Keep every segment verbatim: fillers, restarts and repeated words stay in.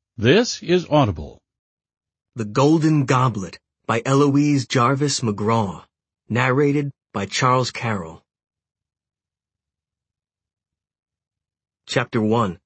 This is Audible. The Golden Goblet by Eloise Jarvis McGraw. Narrated by Charles Carroll. Chapter one.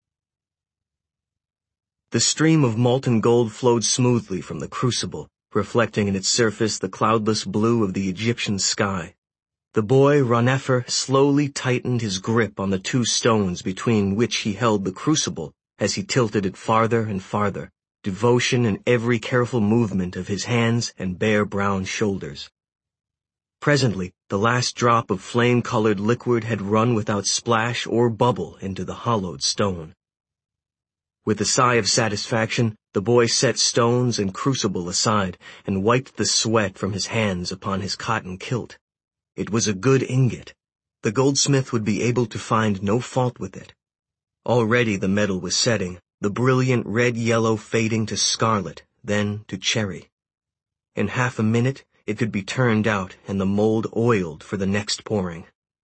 The stream of molten gold flowed smoothly from the crucible, reflecting in its surface the cloudless blue of the Egyptian sky. The boy, Ron-Efer, slowly tightened his grip on the two stones between which he held the crucible as he tilted it farther and farther, devotion in every careful movement of his hands and bare brown shoulders. Presently, the last drop of flame-colored liquid had run without splash or bubble into the hollowed stone. With a sigh of satisfaction, the boy set stones and crucible aside and wiped the sweat from his hands upon his cotton kilt. It was a good ingot. The goldsmith would be able to find no fault with it. Already the metal was setting, the brilliant red-yellow fading to scarlet, then to cherry. In half a minute, it could be turned out and the mold oiled for the next pouring.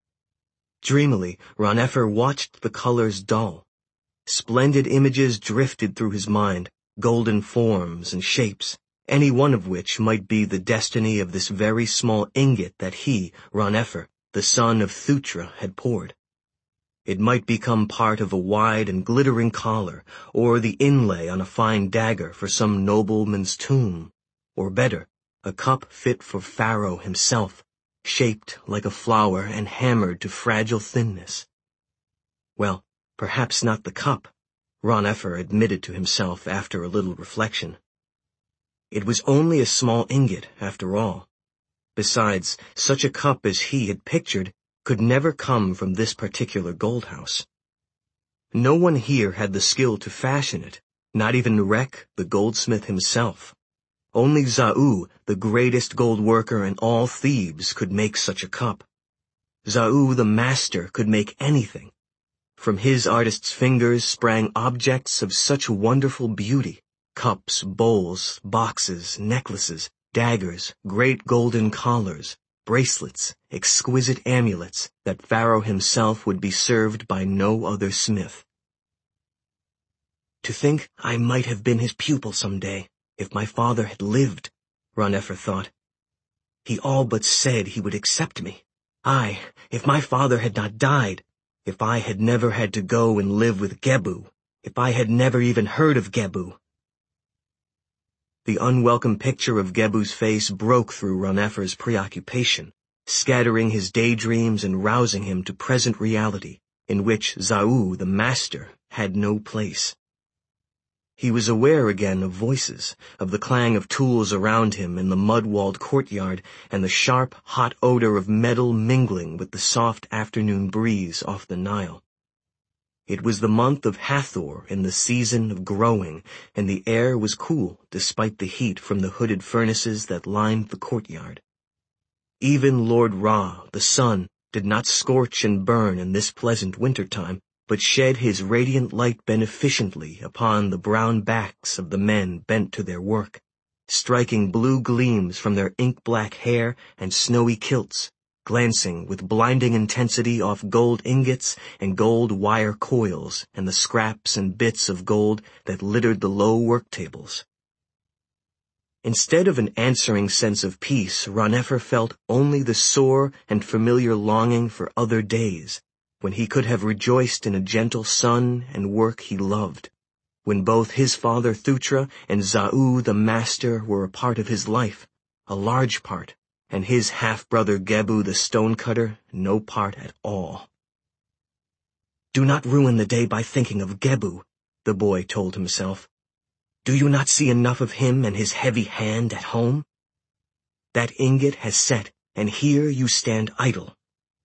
Dreamily, Ron-Efer watched the colors dull. Splendid images drifted through his mind, golden forms and shapes, any one of which might be the destiny of this very small ingot that he, Ron-Efer, the son of Thutra, had poured. It might become part of a wide and glittering collar, or the inlay on a fine dagger for some nobleman's tomb, or better, a cup fit for Pharaoh himself, shaped like a flower and hammered to fragile thinness. Well, perhaps not the cup, Ron-Efer admitted to himself after a little reflection. It was only a small ingot, after all. Besides, such a cup as he had pictured could never come from this particular gold house. No one here had the skill to fashion it, not even Rek, the goldsmith himself. Only Zau, the greatest gold worker in all Thebes, could make such a cup. Zau, the master, could make anything. From his artist's fingers sprang objects of such wonderful beauty, cups, bowls, boxes, necklaces, daggers, great golden collars, bracelets, exquisite amulets, that Pharaoh himself would be served by no other smith. To think I might have been his pupil some day, if my father had lived, Ron-Efer thought. He all but said he would accept me. Aye, if my father had not died, if I had never had to go and live with Gebu, if I had never even heard of Gebu. The unwelcome picture of Gebu's face broke through Ron-Efer's preoccupation, scattering his daydreams and rousing him to present reality, in which Zau, the master, had no place. He was aware again of voices, of the clang of tools around him in the mud-walled courtyard, and the sharp, hot odor of metal mingling with the soft afternoon breeze off the Nile. It was the month of Hathor in the season of growing, and the air was cool despite the heat from the hooded furnaces that lined the courtyard. Even Lord Ra, the sun, did not scorch and burn in this pleasant winter-time, but shed his radiant light beneficently upon the brown backs of the men bent to their work, striking blue gleams from their ink-black hair and snowy kilts, glancing with blinding intensity off gold ingots and gold wire coils and the scraps and bits of gold that littered the low work tables. Instead of an answering sense of peace, Ron-Efer felt only the sore and familiar longing for other days, when he could have rejoiced in a gentle sun and work he loved, when both his father Thutra and Zau the master were a part of his life, a large part, and his half-brother Gebu the stonecutter no part at all. Do not ruin the day by thinking of Gebu, the boy told himself. Do you not see enough of him and his heavy hand at home? That ingot has set, and here you stand idle.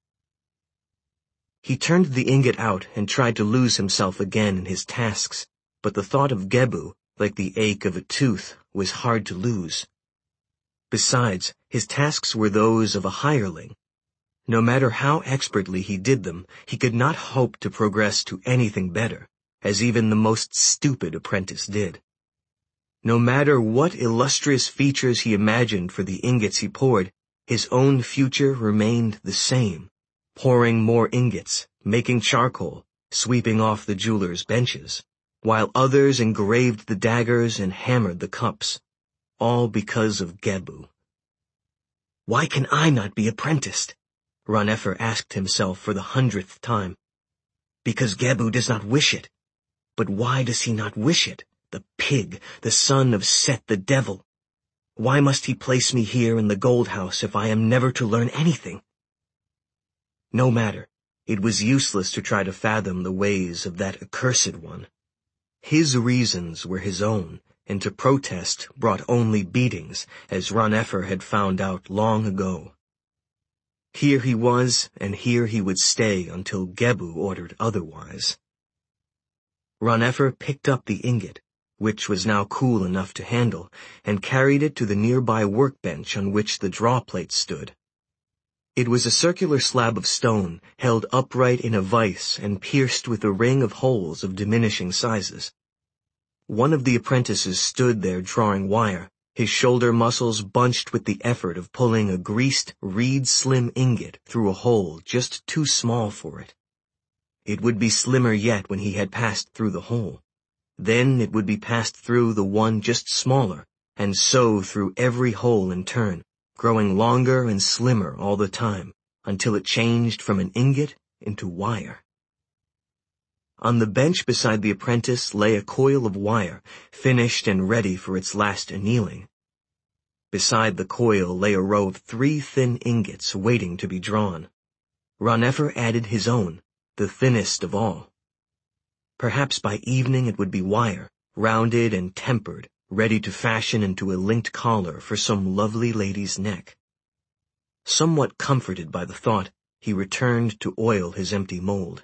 He turned the ingot out and tried to lose himself again in his tasks, but the thought of Gebu, like the ache of a tooth, was hard to lose. Besides, his tasks were those of a hireling. No matter how expertly he did them, he could not hope to progress to anything better, as even the most stupid apprentice did. No matter what illustrious features he imagined for the ingots he poured, his own future remained the same, pouring more ingots, making charcoal, sweeping off the jewelers' benches. while others engraved the daggers and hammered the cups, all because of Gebu. Why can I not be apprenticed? Ron-Efer asked himself for the hundredth time. Because Gebu does not wish it. But why does he not wish it? The pig, the son of Set the devil. Why must he place me here in the gold house if I am never to learn anything? No matter. It was useless to try to fathom the ways of that accursed one. His reasons were his own, and to protest brought only beatings, as Ron-Efer had found out long ago. Here he was, and here he would stay until Gebu ordered otherwise. Ron-Efer picked up the ingot, which was now cool enough to handle, and carried it to the nearby workbench on which the draw plate stood. It was a circular slab of stone, held upright in a vise and pierced with a ring of holes of diminishing sizes. One of the apprentices stood there drawing wire, his shoulder muscles bunched with the effort of pulling a greased, reed-slim ingot through a hole just too small for it. It would be slimmer yet when he had passed through the hole. Then it would be passed through the one just smaller, and so through every hole in turn, growing longer and slimmer all the time, until it changed from an ingot into wire. On the bench beside the apprentice lay a coil of wire, finished and ready for its last annealing. Beside the coil lay a row of three thin ingots waiting to be drawn. Ron-Efer added his own, the thinnest of all. Perhaps by evening it would be wire, rounded and tempered, ready to fashion into a linked collar for some lovely lady's neck. Somewhat comforted by the thought, he returned to oil his empty mold.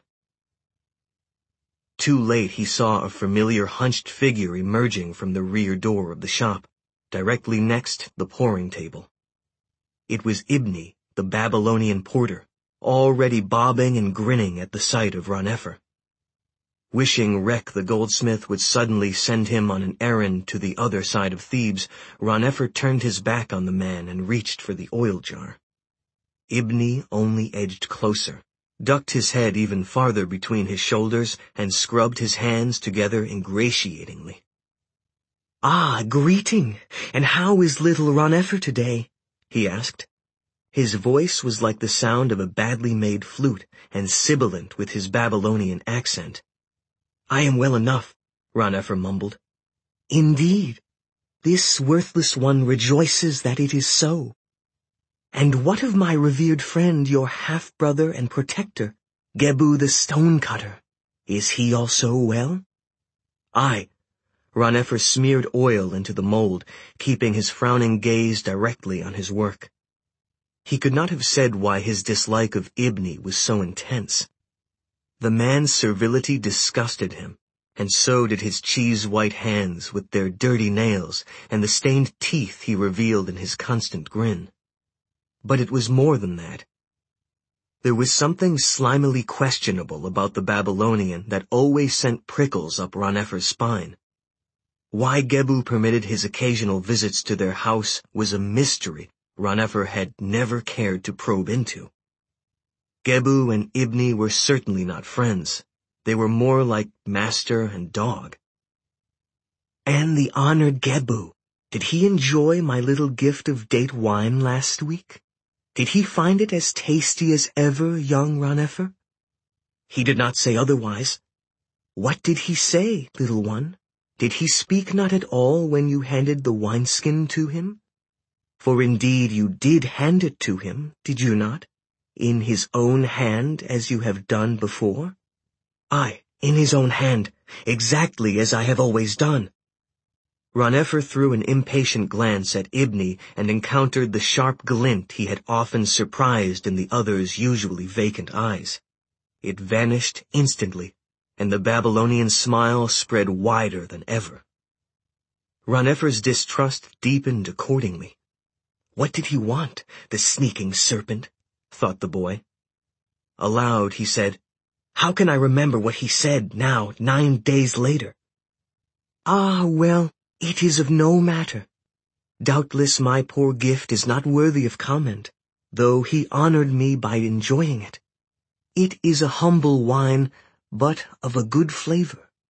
Too late he saw a familiar hunched figure emerging from the rear door of the shop, directly next the pouring table. It was Ibni, the Babylonian porter, already bobbing and grinning at the sight of Ron-Efer. Wishing Rek the goldsmith would suddenly send him on an errand to the other side of Thebes, Ron-Efer turned his back on the man and reached for the oil jar. Ibni only edged closer, ducked his head even farther between his shoulders, and scrubbed his hands together ingratiatingly. "Ah, greeting! And how is little Ron-Efer today?" he asked. His voice was like the sound of a badly made flute, and sibilant with his Babylonian accent. "I am well enough," Ron-Efer mumbled. "Indeed, this worthless one rejoices that it is so. And what of my revered friend, your half-brother and protector, Gebu the stone-cutter? Is he also well?" "Aye." Ron-Efer smeared oil into the mold, keeping his frowning gaze directly on his work. He could not have said why his dislike of Ibni was so intense. The man's servility disgusted him, and so did his cheese-white hands with their dirty nails and the stained teeth he revealed in his constant grin. But it was more than that. There was something slimily questionable about the Babylonian that always sent prickles up Ron-Efer's spine. Why Gebu permitted his occasional visits to their house was a mystery Ron-Efer had never cared to probe into. Gebu and Ibni were certainly not friends. They were more like master and dog. "And the honored Gebu, did he enjoy my little gift of date wine last week? Did he find it as tasty as ever, young Ron-Efer?" "He did not say otherwise." "What did he say, little one? Did he speak not at all when you handed the wineskin to him? For indeed you did hand it to him, did you not? In his own hand, as you have done before?" "Aye, in his own hand, exactly as I have always done." Ron-Efer threw an impatient glance at Ibni and encountered the sharp glint he had often surprised in the other's usually vacant eyes. It vanished instantly, and the Babylonian smile spread wider than ever. Ron-Efer's distrust deepened accordingly. What did he want, the sneaking serpent? Thought the boy. Aloud he said, "How can I remember what he said now, nine days later?" "Ah, well, it is of no matter. Doubtless my poor gift is not worthy of comment, though he honored me by enjoying it. It is a humble wine, but of a good flavor.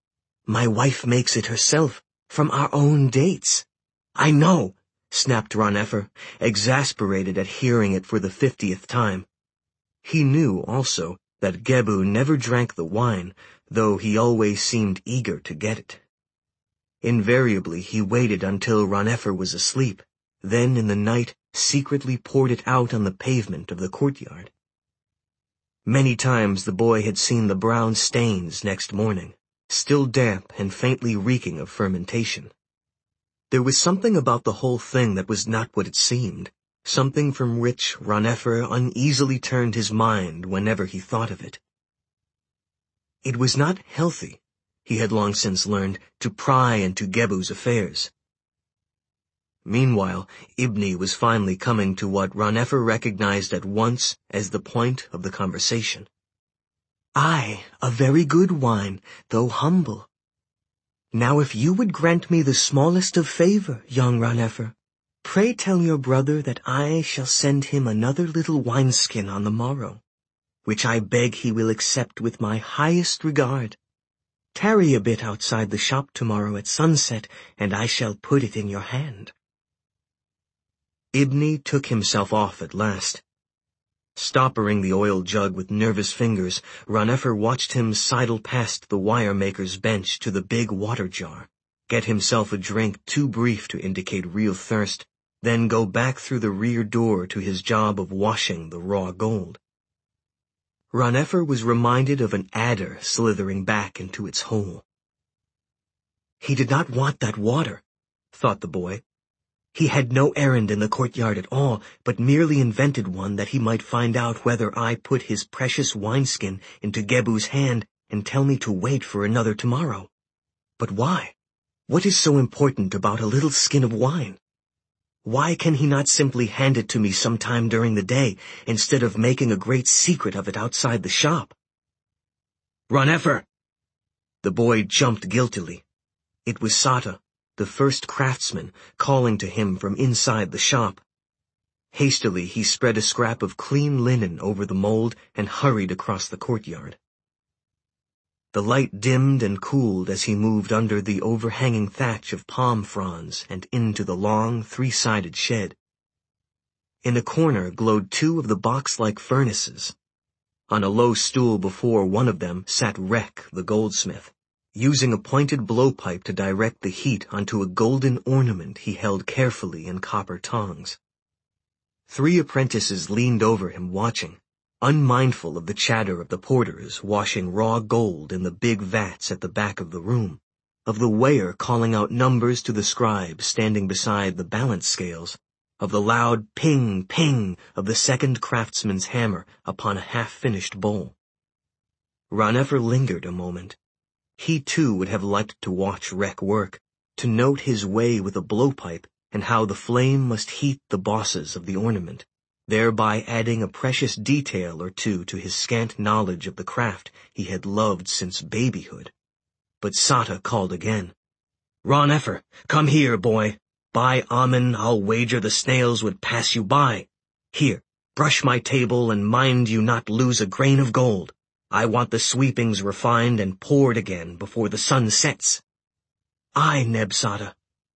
My wife makes it herself, from our own dates. I know, snapped Ron-Effer, exasperated at hearing it for the fiftieth time. He knew, also, that Gebu never drank the wine, though he always seemed eager to get it. Invariably he waited until Ron-Effer was asleep, then in the night secretly poured it out on the pavement of the courtyard. Many times the boy had seen the brown stains next morning, still damp and faintly reeking of fermentation. There was something about the whole thing that was not what it seemed, something from which Ron-Effer uneasily turned his mind whenever he thought of it. It was not healthy, he had long since learned, to pry into Gebu's affairs. Meanwhile, Ibni was finally coming to what Ron-Effer recognized at once as the point of the conversation. "Aye, a very good wine, though humble. Now if you would grant me the smallest of favor, young Ron-Effer, pray tell your brother that I shall send him another little wineskin on the morrow, which I beg he will accept with my highest regard. Tarry a bit outside the shop tomorrow at sunset, and I shall put it in your hand." Ibni took himself off at last. Stoppering the oil jug with nervous fingers, Ron-Effer watched him sidle past the wire-maker's bench to the big water jar, get himself a drink too brief to indicate real thirst, then go back through the rear door to his job of washing the raw gold. Ron-Effer was reminded of an adder slithering back into its hole. He did not want that water, thought the boy. He had no errand in the courtyard at all, but merely invented one that he might find out whether I put his precious wineskin into Gebu's hand and tell me to wait for another tomorrow. But why? What is so important about a little skin of wine? Why can he not simply hand it to me sometime during the day, instead of making a great secret of it outside the shop? "Ron-Effer!" The boy jumped guiltily. It was Sata, the first craftsman, calling to him from inside the shop. Hastily he spread a scrap of clean linen over the mold and hurried across the courtyard. The light dimmed and cooled as he moved under the overhanging thatch of palm fronds and into the long, three-sided shed. In a corner glowed two of the box-like furnaces. On a low stool before one of them sat Rek, the goldsmith, using a pointed blowpipe to direct the heat onto a golden ornament he held carefully in copper tongs. Three apprentices leaned over him watching, unmindful of the chatter of the porters washing raw gold in the big vats at the back of the room, of the weigher calling out numbers to the scribe standing beside the balance scales, of the loud ping, ping of the second craftsman's hammer upon a half-finished bowl. Ron-Effer lingered a moment. He too would have liked to watch Rek work, to note his way with a blowpipe and how the flame must heat the bosses of the ornament, thereby adding a precious detail or two to his scant knowledge of the craft he had loved since babyhood. But Sata called again. "Ron-Effer, come here, boy. By Amen, I'll wager the snails would pass you by. Here, brush my table and mind you not lose a grain of gold. I want the sweepings refined and poured again before the sun sets." "Aye, Neb Sata."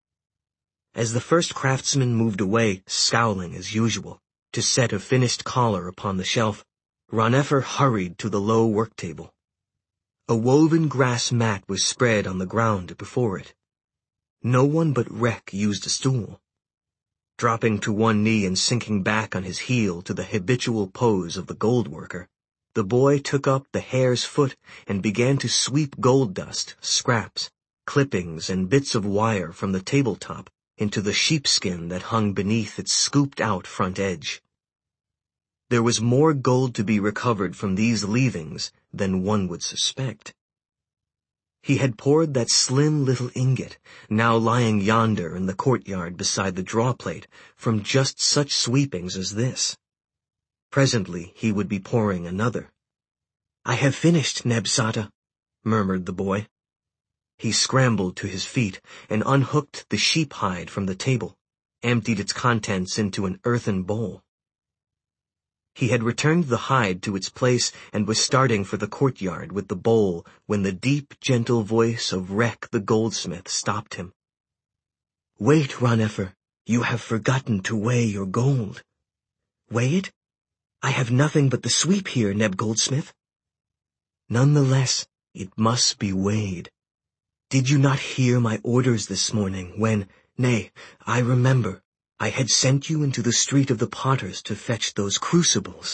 As the first craftsman moved away, scowling as usual, to set a finished collar upon the shelf, Ron-Effer hurried to the low work table. A woven grass mat was spread on the ground before it. No one but Rek used a stool. Dropping to one knee and sinking back on his heel to the habitual pose of the gold worker, the boy took up the hare's foot and began to sweep gold dust, scraps, clippings, and bits of wire from the tabletop into the sheepskin that hung beneath its scooped-out front edge. There was more gold to be recovered from these leavings than one would suspect. He had poured that slim little ingot, now lying yonder in the courtyard beside the drawplate, from just such sweepings as this. Presently he would be pouring another. "I have finished, Neb Sata," murmured the boy. He scrambled to his feet and unhooked the sheep hide from the table, emptied its contents into an earthen bowl. He had returned the hide to its place and was starting for the courtyard with the bowl when the deep, gentle voice of Rek the goldsmith stopped him. "Wait, Roneffer, you have forgotten to weigh your gold." "Weigh it? I have nothing but the sweep here, Neb Goldsmith." "Nonetheless, it must be weighed. Did you not hear my orders this morning when, nay, I remember, I had sent you into the street of the potters to fetch those crucibles?"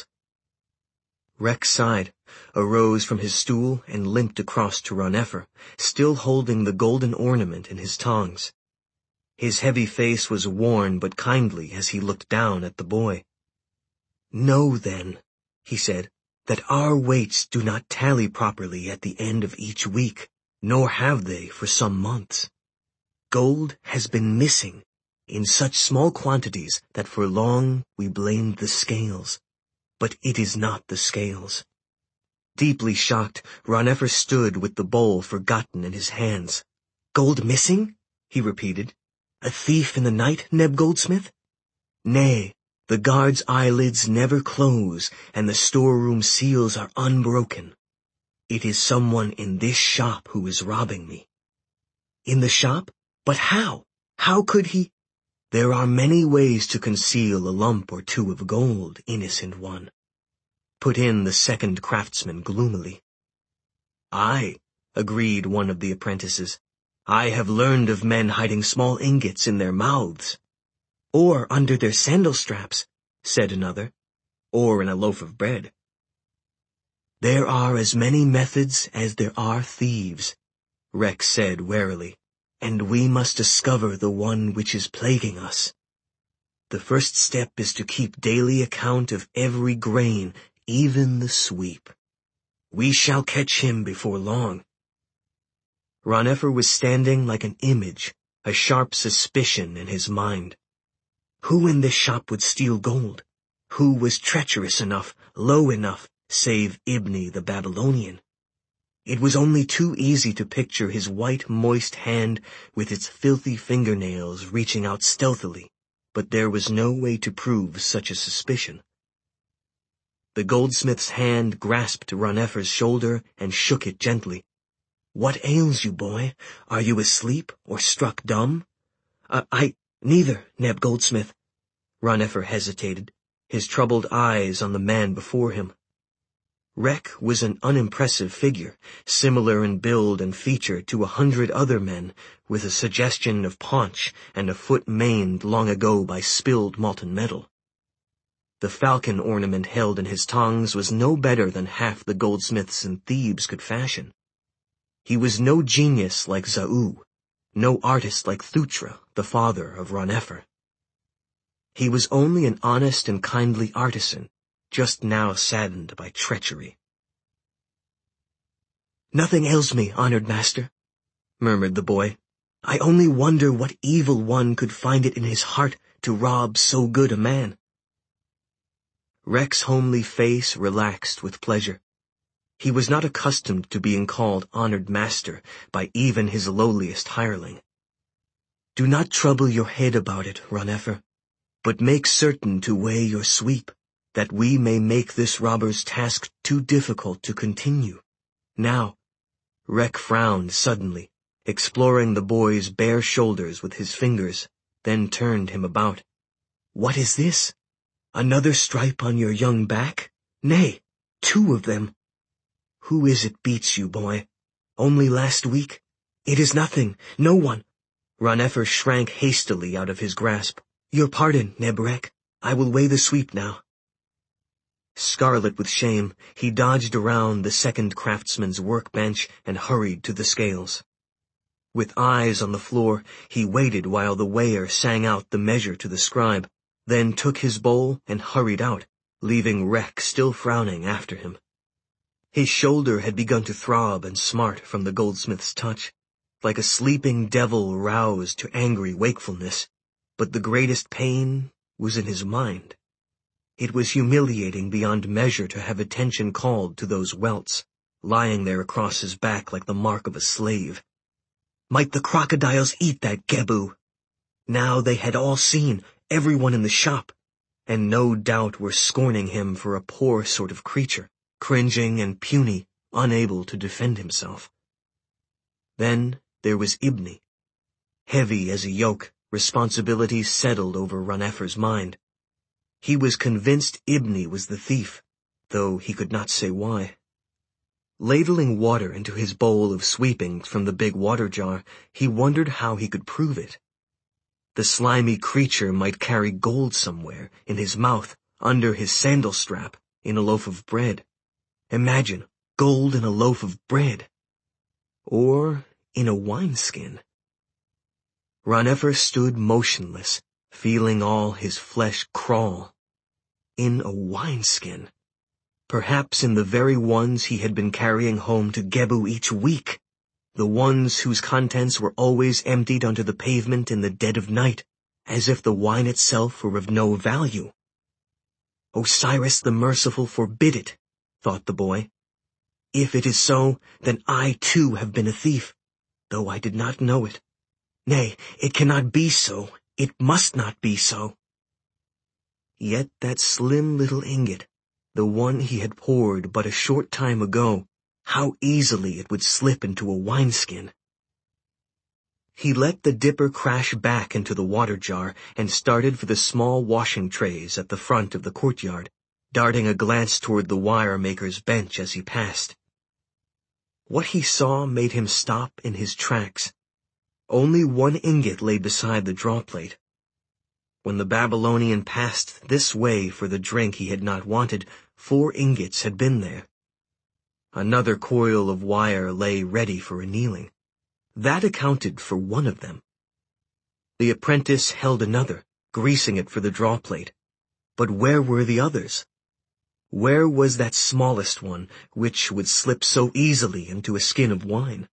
Rek sighed, arose from his stool, and limped across to Roneffer, still holding the golden ornament in his tongs. His heavy face was worn but kindly as he looked down at the boy. "Know, then," he said, "that our weights do not tally properly at the end of each week, nor have they for some months. Gold has been missing, in such small quantities that for long we blamed the scales. But it is not the scales." Deeply shocked, Roneffer stood with the bowl forgotten in his hands. "Gold missing?" he repeated. "A thief in the night, Neb Goldsmith?" "Nay, the guard's eyelids never close, and the storeroom seals are unbroken. It is someone in this shop who is robbing me." "In the shop? But how? How could he—" "There are many ways to conceal a lump or two of gold, innocent one," put in the second craftsman gloomily. "Aye," agreed one of the apprentices. "I have learned of men hiding small ingots in their mouths." "Or under their sandal straps," said another. "Or in a loaf of bread." "There are as many methods as there are thieves," Rek said warily, "and we must discover the one which is plaguing us. The first step is to keep daily account of every grain, even the sweep. We shall catch him before long." Roneffer was standing like an image, a sharp suspicion in his mind. Who in this shop would steal gold? Who was treacherous enough, low enough, save Ibni the Babylonian? It was only too easy to picture his white, moist hand with its filthy fingernails reaching out stealthily, but there was no way to prove such a suspicion. The goldsmith's hand grasped Roneffer's shoulder and shook it gently. "What ails you, boy? Are you asleep or struck dumb?" Uh, I, neither, Neb Goldsmith." Roneffer hesitated, his troubled eyes on the man before him. Rek was an unimpressive figure, similar in build and feature to a hundred other men, with a suggestion of paunch and a foot maimed long ago by spilled molten metal. The falcon ornament held in his tongs was no better than half the goldsmiths in Thebes could fashion. He was no genius like Zau, no artist like Thutra, the father of Roneffer. He was only an honest and kindly artisan, just now saddened by treachery. "Nothing ails me, honored master," murmured the boy. "I only wonder what evil one could find it in his heart to rob so good a man." Rek's homely face relaxed with pleasure. He was not accustomed to being called honored master by even his lowliest hireling. "Do not trouble your head about it, Roneffer, but make certain to weigh your sweep, that we may make this robber's task too difficult to continue. Now," Rek frowned suddenly, exploring the boy's bare shoulders with his fingers, then turned him about. "What is this? Another stripe on your young back? Nay, two of them. Who is it beats you, boy? Only last week? It is nothing, no one." Roneffer shrank hastily out of his grasp. "Your pardon, Neb Rek. I will weigh the sweep now." Scarlet with shame, he dodged around the second craftsman's workbench and hurried to the scales. With eyes on the floor, he waited while the weigher sang out the measure to the scribe, then took his bowl and hurried out, leaving Rek still frowning after him. His shoulder had begun to throb and smart from the goldsmith's touch, like a sleeping devil roused to angry wakefulness, but the greatest pain was in his mind. It was humiliating beyond measure to have attention called to those welts, lying there across his back like the mark of a slave. Might the crocodiles eat that Gebu? Now they had all seen, everyone in the shop. and no doubt were scorning him for a poor sort of creature, cringing and puny, unable to defend himself. Then there was Ibni. Heavy as a yoke, responsibility settled over Ranefer's mind. He was convinced Ibni was the thief, though he could not say why. Ladling water into his bowl of sweepings from the big water jar, he wondered how he could prove it. The slimy creature might carry gold somewhere, in his mouth, under his sandal strap, in a loaf of bread. Imagine, gold in a loaf of bread. Or in a wineskin. Ranefer stood motionless, feeling all his flesh crawl. In a wineskin. Perhaps in the very ones he had been carrying home to Gebu each week, the ones whose contents were always emptied onto the pavement in the dead of night, as if the wine itself were of no value. Osiris the Merciful forbid it, thought the boy. If it is so, then I too have been a thief, though I did not know it. Nay, it cannot be so, it must not be so. Yet that slim little ingot, the one he had poured but a short time ago, how easily it would slip into a wineskin. He let the dipper crash back into the water jar and started for the small washing trays at the front of the courtyard, darting a glance toward the wire-maker's bench as he passed. What he saw made him stop in his tracks. Only one ingot lay beside the drawplate. When the Babylonian passed this way for the drink he had not wanted, four ingots had been there. Another coil of wire lay ready for annealing. That accounted for one of them. The apprentice held another, greasing it for the drawplate. But where were the others? Where was that smallest one, which would slip so easily into a skin of wine?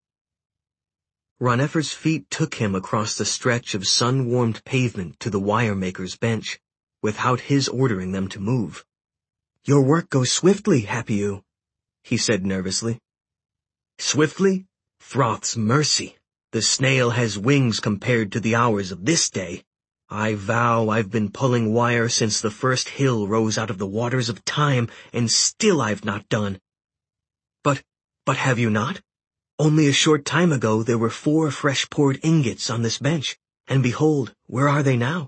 Ranefer's feet took him across the stretch of sun-warmed pavement to the wire-maker's bench, without his ordering them to move. "Your work goes swiftly, Hapiu," he said nervously. "Swiftly? Thoth's mercy. The snail has wings compared to the hours of this day. I vow I've been pulling wire since the first hill rose out of the waters of time, and still I've not done." But, but have you not? Only a short time ago there were four fresh-poured ingots on this bench, and behold, where are they now?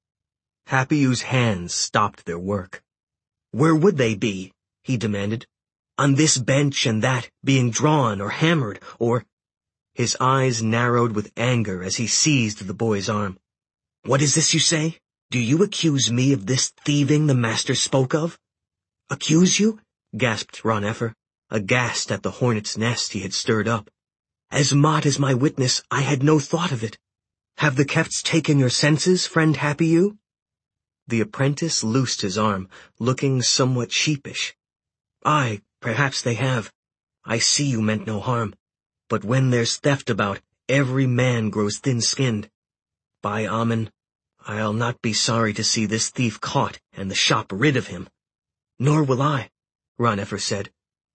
Hapiu's hands stopped their work. "Where would they be?" he demanded. "On this bench and that, being drawn or hammered, or—" His eyes narrowed with anger as he seized the boy's arm. "What is this you say? Do you accuse me of this thieving the master spoke of?" "Accuse you?" gasped Ranefer, aghast at the hornet's nest he had stirred up. "As Mott is my witness, I had no thought of it. Have the Kefts taken your senses, friend Hapiu?" The apprentice loosed his arm, looking somewhat sheepish. "Aye, perhaps they have. I see you meant no harm. But when there's theft about, every man grows thin-skinned. By Amen, I'll not be sorry to see this thief caught and the shop rid of him." "Nor will I," Ranefer said.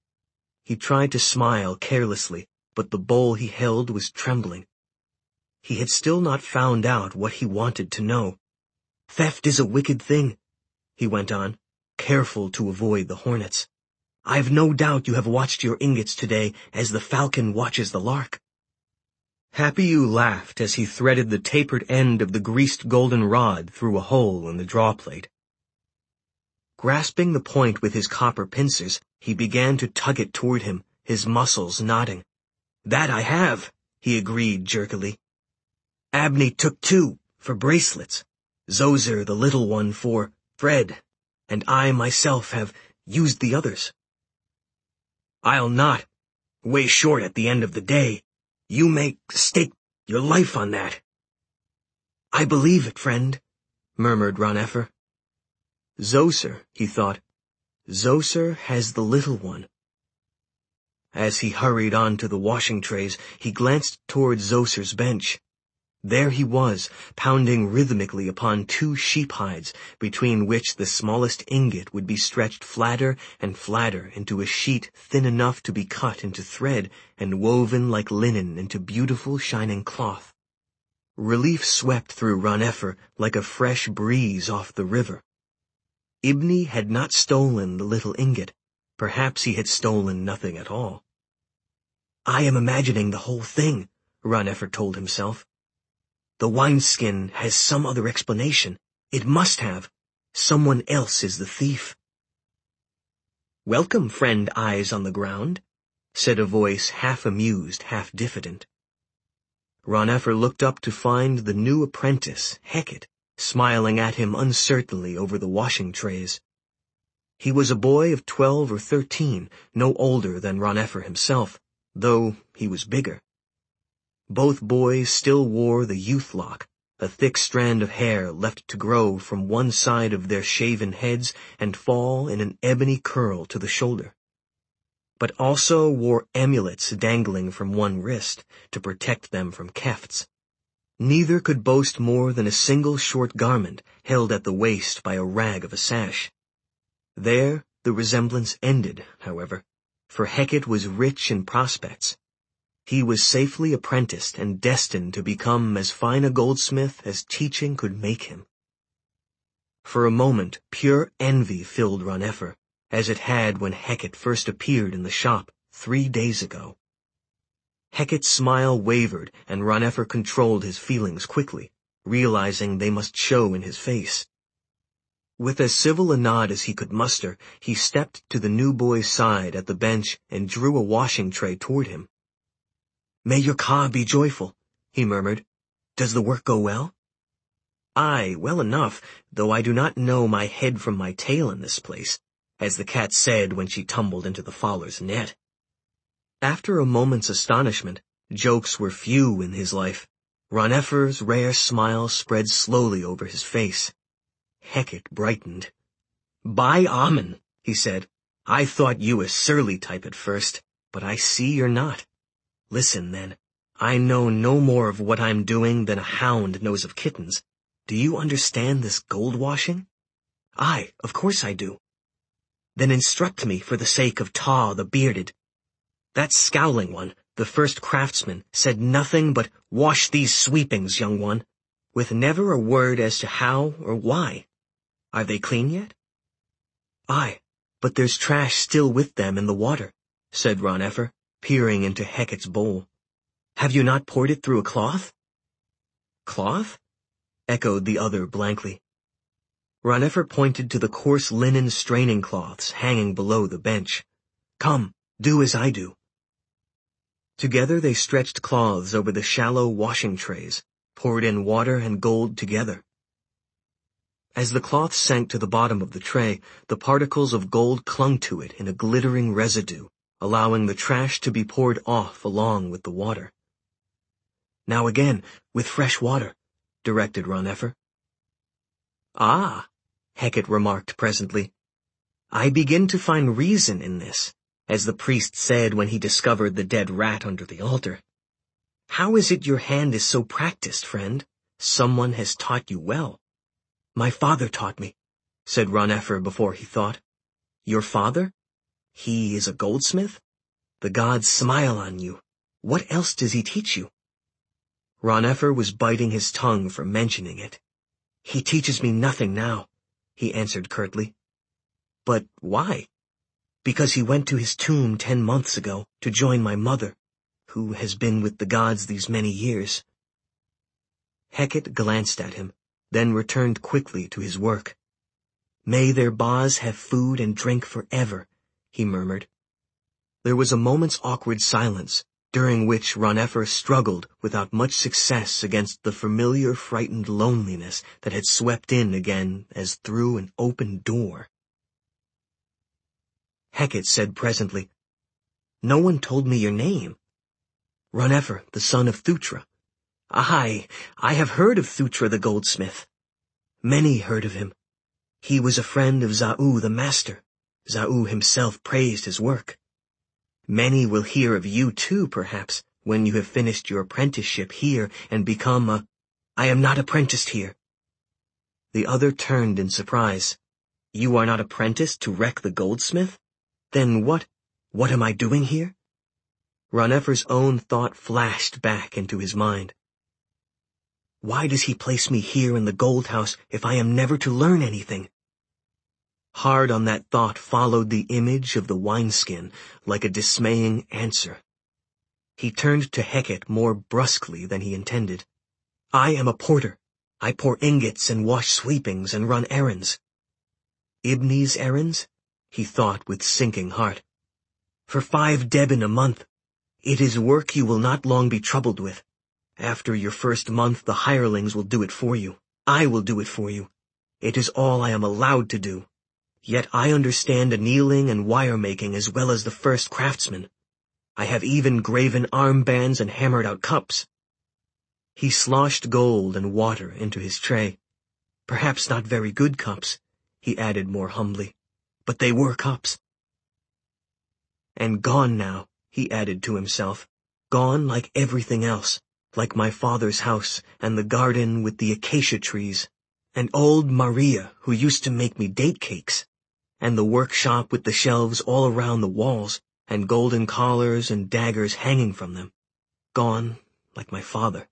He tried to smile carelessly, but the bowl he held was trembling. He had still not found out what he wanted to know. "Theft is a wicked thing," he went on, careful to avoid the hornets. "I've no doubt you have watched your ingots today as the falcon watches the lark." Hapiu laughed as he threaded the tapered end of the greased golden rod through a hole in the drawplate. Grasping the point with his copper pincers, he began to tug it toward him, his muscles knotting. "That I have," he agreed jerkily. "Abney took two, for bracelets. Zoser, the little one, for thread, and I myself have used the others." "I'll not. Way short at the end of the day. You may stake your life on that." "I believe it, friend," murmured Ranefer. Zoser, he thought. Zoser has the little one. As he hurried on to the washing trays, he glanced toward Zoser's bench. There he was, pounding rhythmically upon two sheep hides, between which the smallest ingot would be stretched flatter and flatter into a sheet thin enough to be cut into thread and woven like linen into beautiful shining cloth. Relief swept through Ranefer like a fresh breeze off the river. Ibni had not stolen the little ingot. Perhaps he had stolen nothing at all. I am imagining the whole thing, Ron-Effer told himself. The wineskin has some other explanation. It must have. Someone else is the thief. Welcome, friend Eyes on the Ground, said a voice half amused, half diffident. Ron-Effer looked up to find the new apprentice, Heket, smiling at him uncertainly over the washing trays. He was a boy of twelve or thirteen, no older than Ron-Effer himself, though he was bigger. Both boys still wore the youth lock, a thick strand of hair left to grow from one side of their shaven heads and fall in an ebony curl to the shoulder, but also wore amulets dangling from one wrist to protect them from kefts. Neither could boast more than a single short garment held at the waist by a rag of a sash. There the resemblance ended, however, for Heket was rich in prospects. He was safely apprenticed and destined to become as fine a goldsmith as teaching could make him. For a moment, pure envy filled Ron-Effer, as it had when Heket first appeared in the shop three days ago. Heket's smile wavered, and Ron-Effer controlled his feelings quickly, realizing they must show in his face. With as civil a nod as he could muster, he stepped to the new boy's side at the bench and drew a washing tray toward him. May your Ka be joyful, he murmured. Does the work go well? Aye, well enough, though I do not know my head from my tail in this place, as the cat said when she tumbled into the fowler's net. After a moment's astonishment, jokes were few in his life. Ron-Effer's rare smile spread slowly over his face. Heket brightened. By Amen, he said. I thought you a surly type at first, but I see you're not. Listen, then. I know no more of what I'm doing than a hound knows of kittens. Do you understand this gold washing? Aye, of course I do. Then instruct me for the sake of Ta the Bearded. That scowling one, the first craftsman, said nothing but, wash these sweepings, young one, with never a word as to how or why. Are they clean yet? Aye, but there's trash still with them in the water, said Ron-Effer, peering into Heket's bowl. Have you not poured it through a cloth? Cloth? Echoed the other blankly. Ron-Effer pointed to the coarse linen straining cloths hanging below the bench. Come, do as I do. Together they stretched cloths over the shallow washing trays, poured in water and gold together. As the cloth sank to the bottom of the tray, the particles of gold clung to it in a glittering residue, allowing the trash to be poured off along with the water. Now again, with fresh water, directed Ron-Effer. Ah, Heket remarked presently. I begin to find reason in this, as the priest said when he discovered the dead rat under the altar. How is it your hand is so practiced, friend? Someone has taught you well. My father taught me, said Ron-Effer before he thought. Your father? He is a goldsmith? The gods smile on you. What else does he teach you? Ron-Effer was biting his tongue for mentioning it. He teaches me nothing now, he answered curtly. But why? Because he went to his tomb ten months ago to join my mother, who has been with the gods these many years. Heket glanced at him, then returned quickly to his work. May their Baz have food and drink forever, he murmured. There was a moment's awkward silence, during which Ron-Effer struggled without much success against the familiar frightened loneliness that had swept in again as through an open door. Heket said presently, No one told me your name. Ron-Effer, the son of Thutra. Aye, I have heard of Thutra the goldsmith. Many heard of him. He was a friend of Zau the master. Zau himself praised his work. Many will hear of you too, perhaps, when you have finished your apprenticeship here and become a... I am not apprenticed here. The other turned in surprise. You are not apprenticed to Rek the goldsmith? Then what, what am I doing here? Ron-Effer's own thought flashed back into his mind. Why does he place me here in the gold house if I am never to learn anything? Hard on that thought followed the image of the wineskin like a dismaying answer. He turned to Hecate more brusquely than he intended. I am a porter. I pour ingots and wash sweepings and run errands. Ibni's errands? He thought with sinking heart. For five debin a month. It is work you will not long be troubled with. After your first month the hirelings will do it for you. I will do it for you. It is all I am allowed to do. Yet I understand annealing and wire-making as well as the first craftsman. I have even graven armbands and hammered out cups. He sloshed gold and water into his tray. Perhaps not very good cups, he added more humbly, but they were cups. And gone now, he added to himself, gone like everything else, like my father's house and the garden with the acacia trees, and old Maria who used to make me date cakes, and the workshop with the shelves all around the walls, and golden collars and daggers hanging from them. Gone like my father.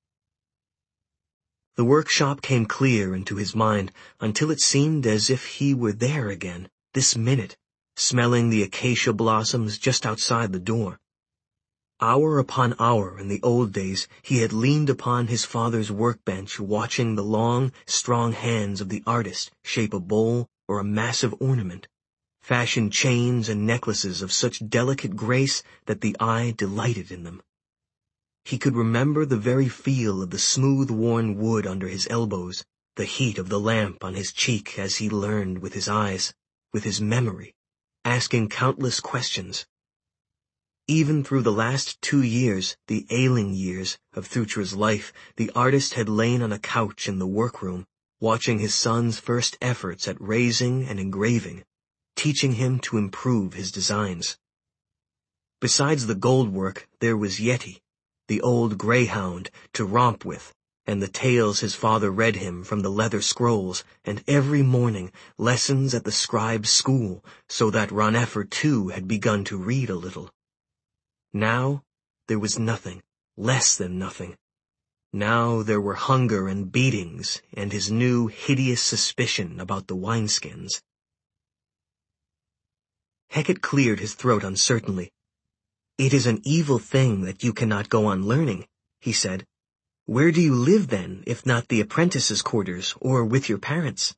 The workshop came clear into his mind until it seemed as if he were there again, this minute, smelling the acacia blossoms just outside the door. Hour upon hour in the old days he had leaned upon his father's workbench watching the long, strong hands of the artist shape a bowl or a massive ornament, fashion chains and necklaces of such delicate grace that the eye delighted in them. He could remember the very feel of the smooth-worn wood under his elbows, the heat of the lamp on his cheek as he learned with his eyes, with his memory, asking countless questions. Even through the last two years, the ailing years of Thutra's life, the artist had lain on a couch in the workroom, watching his son's first efforts at raising and engraving, teaching him to improve his designs. Besides the gold work, there was Yeti, the old greyhound, to romp with, and the tales his father read him from the leather scrolls, and every morning lessons at the scribe's school, so that Ranefer too had begun to read a little. Now there was nothing, less than nothing. Now there were hunger and beatings, and his new, hideous suspicion about the wineskins. Hecate cleared his throat uncertainly. It is an evil thing that you cannot go on learning, he said. Where do you live then, if not the apprentices' quarters, or with your parents?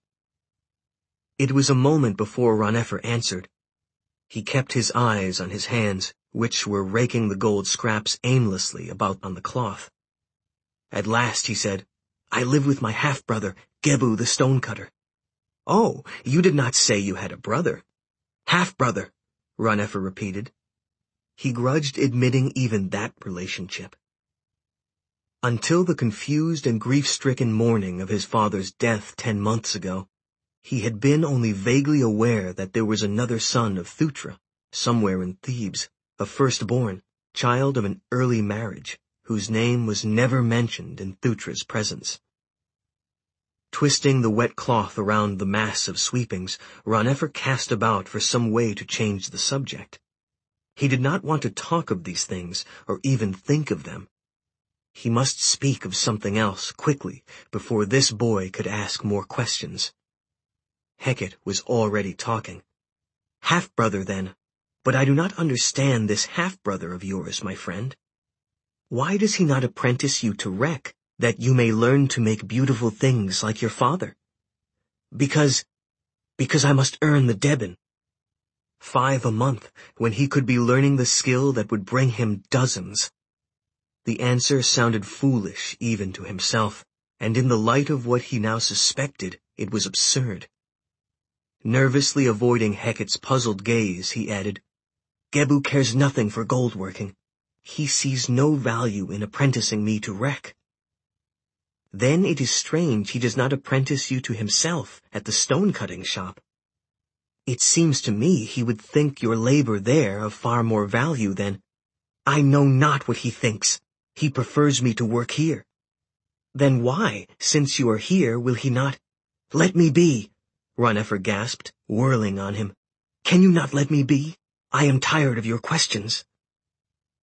It was a moment before Ranefer answered. He kept his eyes on his hands, which were raking the gold scraps aimlessly about on the cloth. At last he said, I live with my half-brother, Gebu the stonecutter. Oh, you did not say you had a brother. Half-brother, Ranefer repeated. He grudged admitting even that relationship. Until the confused and grief-stricken morning of his father's death ten months ago, he had been only vaguely aware that there was another son of Thutra, somewhere in Thebes, a firstborn, child of an early marriage, whose name was never mentioned in Thutra's presence. Twisting the wet cloth around the mass of sweepings, Ranefer cast about for some way to change the subject. He did not want to talk of these things, or even think of them. He must speak of something else, quickly, before this boy could ask more questions. Hecate was already talking. Half-brother, then. But I do not understand this half-brother of yours, my friend. Why does he not apprentice you to wreck, that you may learn to make beautiful things like your father? Because, because I must earn the debin. Five a month, when he could be learning the skill that would bring him dozens. The answer sounded foolish even to himself, and in the light of what he now suspected, it was absurd. Nervously avoiding Hecate's puzzled gaze, he added, Gebu cares nothing for gold working. He sees no value in apprenticing me to wreck. Then it is strange he does not apprentice you to himself at the stone-cutting shop. It seems to me he would think your labor there of far more value than— I know not what he thinks. He prefers me to work here. Then why, since you are here, will he not— Let me be, Ranefer gasped, whirling on him. Can you not let me be? I am tired of your questions.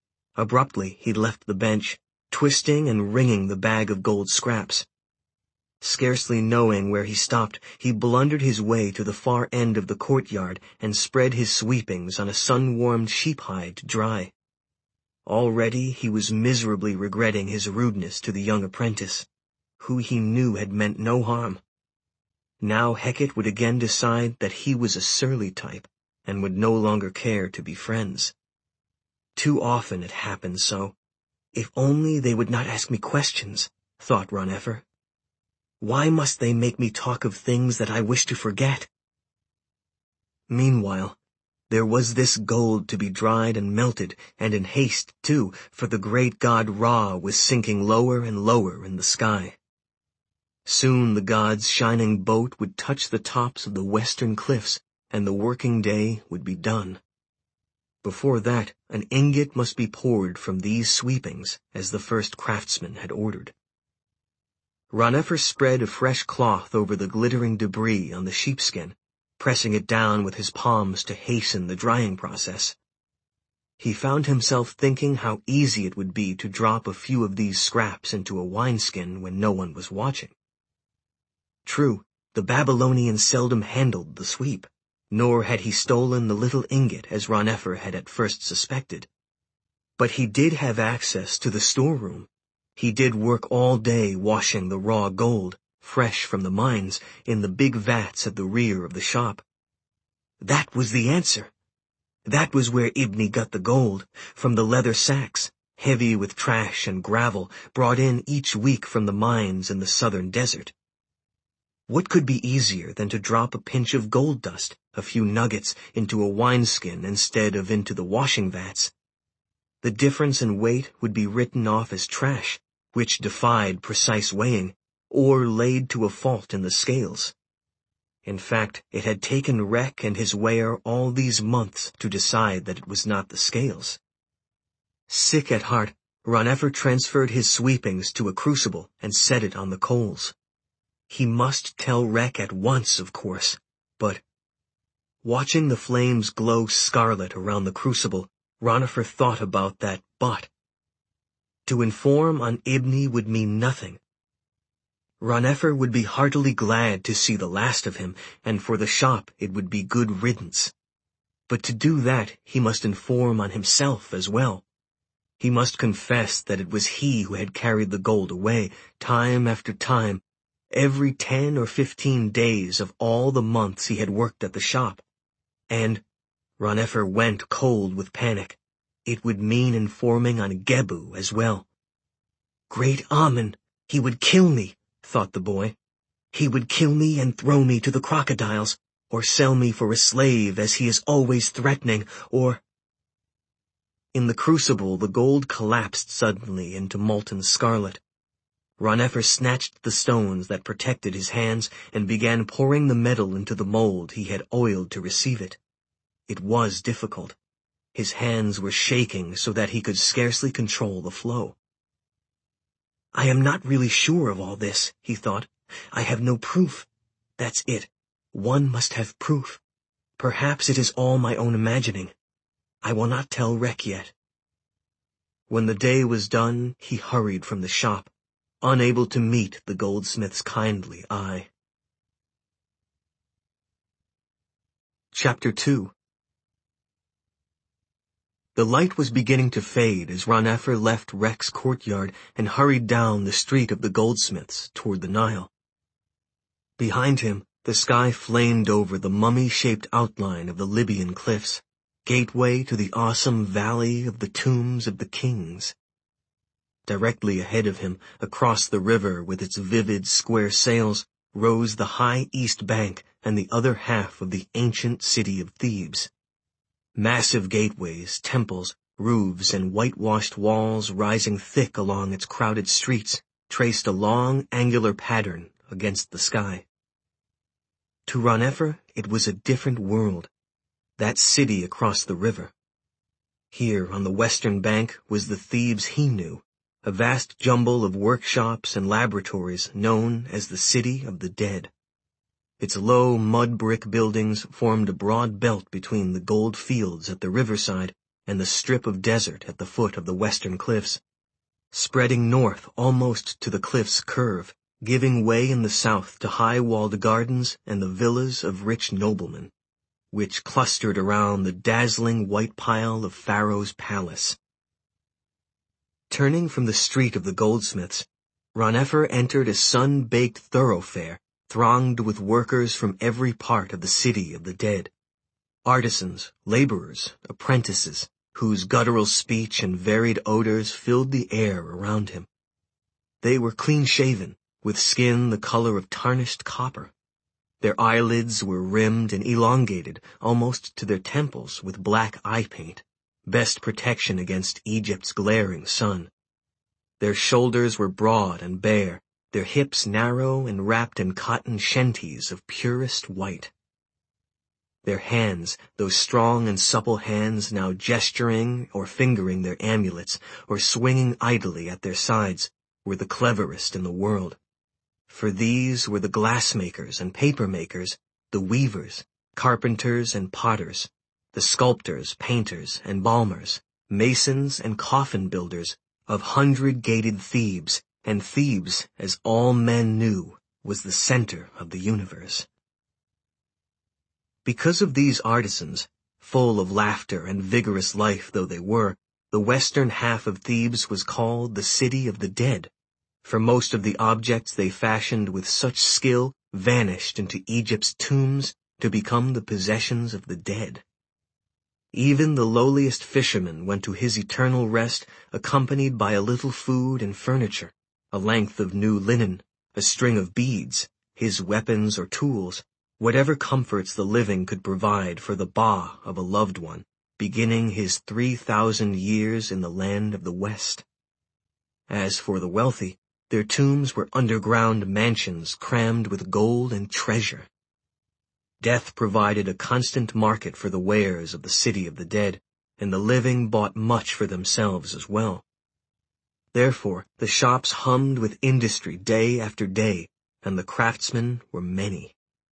Abruptly he left the bench, twisting and wringing the bag of gold scraps. Scarcely knowing where he stopped, he blundered his way to the far end of the courtyard and spread his sweepings on a sun-warmed sheep hide to dry. Already he was miserably regretting his rudeness to the young apprentice, who he knew had meant no harm. Now Hecate would again decide that he was a surly type and would no longer care to be friends. Too often it happened so. If only they would not ask me questions, thought Ron-Ephor. Why must they make me talk of things that I wish to forget? Meanwhile, there was this gold to be dried and melted, and in haste, too, for the great god Ra was sinking lower and lower in the sky. Soon the god's shining boat would touch the tops of the western cliffs, and the working day would be done. Before that, an ingot must be poured from these sweepings, as the first craftsman had ordered. Ron-Ephor spread a fresh cloth over the glittering debris on the sheepskin, pressing it down with his palms to hasten the drying process. He found himself thinking how easy it would be to drop a few of these scraps into a wineskin when no one was watching. True, the Babylonian seldom handled the sweep, nor had he stolen the little ingot as Ron-Ephor had at first suspected. But he did have access to the storeroom. He did work all day washing the raw gold, fresh from the mines, in the big vats at the rear of the shop. That was the answer. That was where Ibni got the gold, from the leather sacks, heavy with trash and gravel, brought in each week from the mines in the southern desert. What could be easier than to drop a pinch of gold dust, a few nuggets, into a wineskin instead of into the washing vats? The difference in weight would be written off as trash, which defied precise weighing, or laid to a fault in the scales. In fact, it had taken Rek and his weigher all these months to decide that it was not the scales. Sick at heart, Ron-Ephor transferred his sweepings to a crucible and set it on the coals. He must tell Rek at once, of course, but... Watching the flames glow scarlet around the crucible, Ron-Ephor thought about that but. To inform on Ibni would mean nothing. Ron-Ephor would be heartily glad to see the last of him, and for the shop it would be good riddance. But to do that he must inform on himself as well. He must confess that it was he who had carried the gold away, time after time, every ten or fifteen days of all the months he had worked at the shop. And Ron-Ephor went cold with panic. It would mean informing on Gebu as well. Great Amun, he would kill me, thought the boy. He would kill me and throw me to the crocodiles, or sell me for a slave as he is always threatening, or... In the crucible the gold collapsed suddenly into molten scarlet. Ron-Ephor snatched the stones that protected his hands and began pouring the metal into the mold he had oiled to receive it. It was difficult. His hands were shaking so that he could scarcely control the flow. I am not really sure of all this, he thought. I have no proof. That's it. One must have proof. Perhaps it is all my own imagining. I will not tell Rek yet. When the day was done, he hurried from the shop, unable to meet the goldsmith's kindly eye. Chapter two. The light was beginning to fade as Ron-Ephor left Rek's courtyard and hurried down the street of the goldsmiths toward the Nile. Behind him, the sky flamed over the mummy-shaped outline of the Libyan cliffs, gateway to the awesome valley of the tombs of the kings. Directly ahead of him, across the river with its vivid square sails, rose the high east bank and the other half of the ancient city of Thebes. Massive gateways, temples, roofs, and whitewashed walls rising thick along its crowded streets traced a long, angular pattern against the sky. To Ron-Ephor, it was a different world, that city across the river. Here, on the western bank, was the Thebes he knew, a vast jumble of workshops and laboratories known as the City of the Dead. Its low mud-brick buildings formed a broad belt between the gold fields at the riverside and the strip of desert at the foot of the western cliffs. Spreading north almost to the cliff's curve, giving way in the south to high-walled gardens and the villas of rich noblemen, which clustered around the dazzling white pile of Pharaoh's palace. Turning from the street of the goldsmiths, Ron-Efer entered a sun-baked thoroughfare thronged with workers from every part of the city of the dead. Artisans, laborers, apprentices, whose guttural speech and varied odors filled the air around him. They were clean-shaven, with skin the color of tarnished copper. Their eyelids were rimmed and elongated almost to their temples with black eye paint, best protection against Egypt's glaring sun. Their shoulders were broad and bare, their hips narrow and wrapped in cotton shenties of purest white. Their hands, those strong and supple hands now gesturing or fingering their amulets or swinging idly at their sides, were the cleverest in the world. For these were the glassmakers and paper-makers, the weavers, carpenters and potters, the sculptors, painters, and balmers, masons and coffin-builders of hundred-gated Thebes, and Thebes, as all men knew, was the center of the universe. Because of these artisans, full of laughter and vigorous life though they were, the western half of Thebes was called the City of the Dead, for most of the objects they fashioned with such skill vanished into Egypt's tombs to become the possessions of the dead. Even the lowliest fisherman went to his eternal rest accompanied by a little food and furniture, a length of new linen, a string of beads, his weapons or tools, whatever comforts the living could provide for the ba of a loved one, beginning his three thousand years in the land of the West. As for the wealthy, their tombs were underground mansions crammed with gold and treasure. Death provided a constant market for the wares of the city of the dead, and the living bought much for themselves as well. Therefore, the shops hummed with industry day after day, and the craftsmen were many.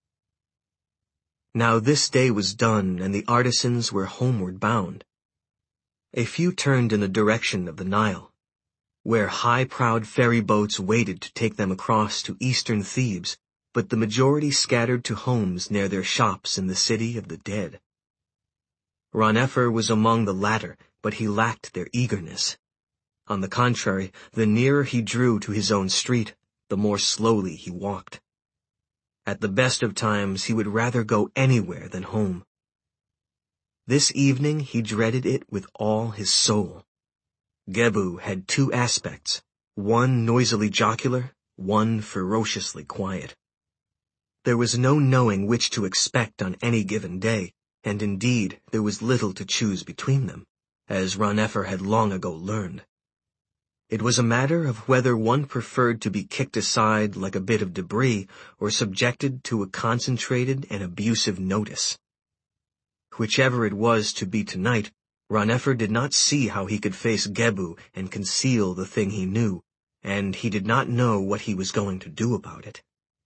Now this day was done, and the artisans were homeward bound. A few turned in the direction of the Nile, where high-prowed ferry boats waited to take them across to eastern Thebes, but the majority scattered to homes near their shops in the city of the dead. Ron-Efer was among the latter, but he lacked their eagerness. On the contrary, the nearer he drew to his own street, the more slowly he walked. At the best of times, he would rather go anywhere than home. This evening he dreaded it with all his soul. Gebu had two aspects, one noisily jocular, one ferociously quiet. There was no knowing which to expect on any given day, and indeed there was little to choose between them, as Ron-Efer had long ago learned. It was a matter of whether one preferred to be kicked aside like a bit of debris or subjected to a concentrated and abusive notice. Whichever it was to be tonight, Ron-Efer did not see how he could face Gebu and conceal the thing he knew, and he did not know what he was going to do about it.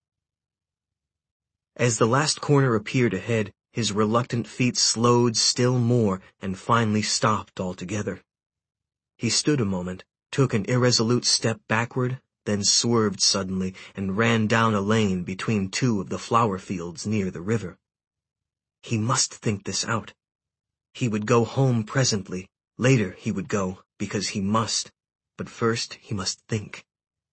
As the last corner appeared ahead, his reluctant feet slowed still more and finally stopped altogether. He stood a moment, took an irresolute step backward, then swerved suddenly and ran down a lane between two of the flower fields near the river. He must think this out. He would go home presently. Later he would go, because he must. But first he must think.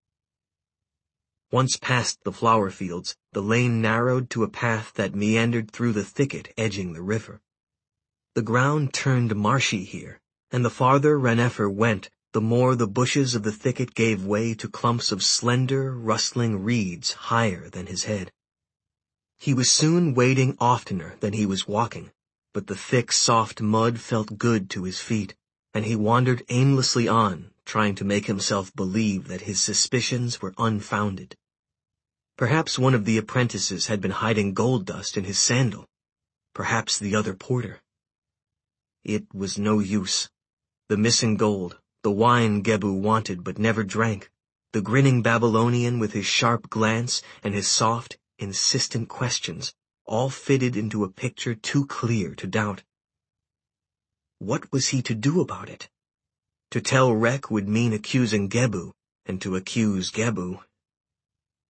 Once past the flower fields, the lane narrowed to a path that meandered through the thicket edging the river. The ground turned marshy here, and the farther Ron-Efer went, the more the bushes of the thicket gave way to clumps of slender, rustling reeds higher than his head. He was soon wading oftener than he was walking, but the thick, soft mud felt good to his feet, and he wandered aimlessly on, trying to make himself believe that his suspicions were unfounded. Perhaps one of the apprentices had been hiding gold dust in his sandal. Perhaps the other porter. It was no use. The missing gold, the wine Gebu wanted but never drank, the grinning Babylonian with his sharp glance and his soft, insistent questions, all fitted into a picture too clear to doubt. What was he to do about it? To tell Rek would mean accusing Gebu, and to accuse Gebu.